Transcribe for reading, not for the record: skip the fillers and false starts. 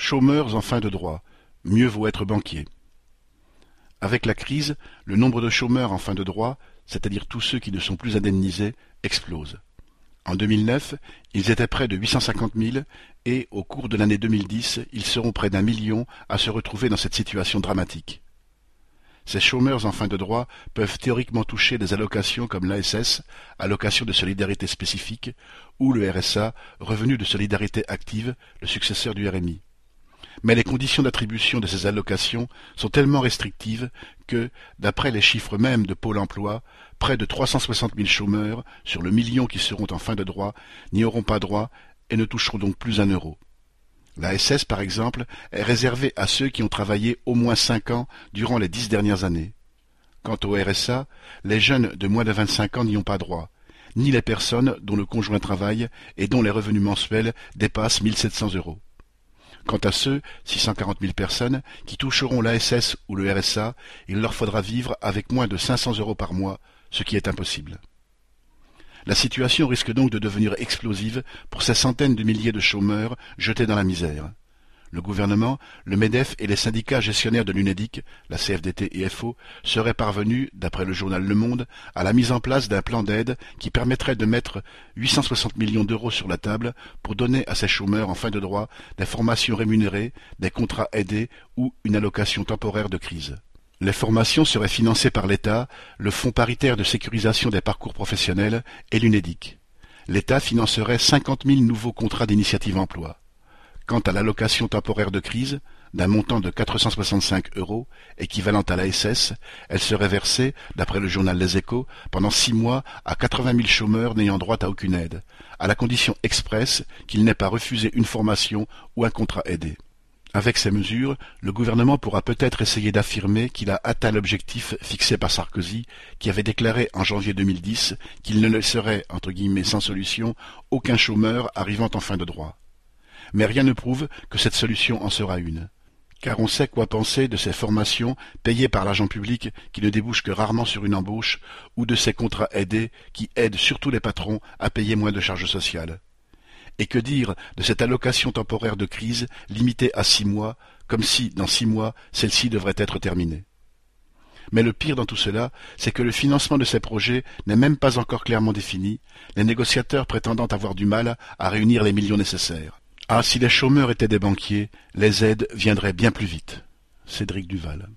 Chômeurs en fin de droit, mieux vaut être banquier. Avec la crise, le nombre de chômeurs en fin de droit, c'est-à-dire tous ceux qui ne sont plus indemnisés, explose. En 2009, ils étaient près de 850 000 et, au cours de l'année 2010, ils seront près d'1 million à se retrouver dans cette situation dramatique. Ces chômeurs en fin de droit peuvent théoriquement toucher des allocations comme l'ASS, allocation de solidarité spécifique, ou le RSA, revenu de solidarité active, le successeur du RMI. Mais les conditions d'attribution de ces allocations sont tellement restrictives que, d'après les chiffres mêmes de Pôle emploi, près de 360 000 chômeurs, sur le million qui seront en fin de droit, n'y auront pas droit et ne toucheront donc plus un euro. La SS, par exemple, est réservée à ceux qui ont travaillé au moins 5 ans durant les 10 dernières années. Quant au RSA, les jeunes de moins de 25 ans n'y ont pas droit, ni les personnes dont le conjoint travaille et dont les revenus mensuels dépassent 1 700 euros. Quant à ceux, 640 000 personnes, qui toucheront l'ASS ou le RSA, il leur faudra vivre avec moins de 500 euros par mois, ce qui est impossible. La situation risque donc de devenir explosive pour ces centaines de milliers de chômeurs jetés dans la misère. Le gouvernement, le MEDEF et les syndicats gestionnaires de l'UNEDIC, la CFDT et FO, seraient parvenus, d'après le journal Le Monde, à la mise en place d'un plan d'aide qui permettrait de mettre 860 millions d'euros sur la table pour donner à ces chômeurs en fin de droit des formations rémunérées, des contrats aidés ou une allocation temporaire de crise. Les formations seraient financées par l'État, le Fonds paritaire de sécurisation des parcours professionnels et l'UNEDIC. L'État financerait 50 000 nouveaux contrats d'initiative emploi. Quant à l'allocation temporaire de crise, d'un montant de 465 euros, équivalent à l'ASS, elle serait versée, d'après le journal Les Échos, pendant 6 mois à 80 000 chômeurs n'ayant droit à aucune aide, à la condition expresse qu'ils n'aient pas refusé une formation ou un contrat aidé. Avec ces mesures, le gouvernement pourra peut-être essayer d'affirmer qu'il a atteint l'objectif fixé par Sarkozy, qui avait déclaré en janvier 2010 qu'il ne laisserait, entre guillemets, sans solution, aucun chômeur arrivant en fin de droit. Mais rien ne prouve que cette solution en sera une. Car on sait quoi penser de ces formations payées par l'argent public qui ne débouchent que rarement sur une embauche, ou de ces contrats aidés qui aident surtout les patrons à payer moins de charges sociales. Et que dire de cette allocation temporaire de crise limitée à 6 mois, comme si, dans 6 mois, celle-ci devrait être terminée. Mais le pire dans tout cela, c'est que le financement de ces projets n'est même pas encore clairement défini, les négociateurs prétendant avoir du mal à réunir les millions nécessaires. Ah, si les chômeurs étaient des banquiers, les aides viendraient bien plus vite. Cédric Duval.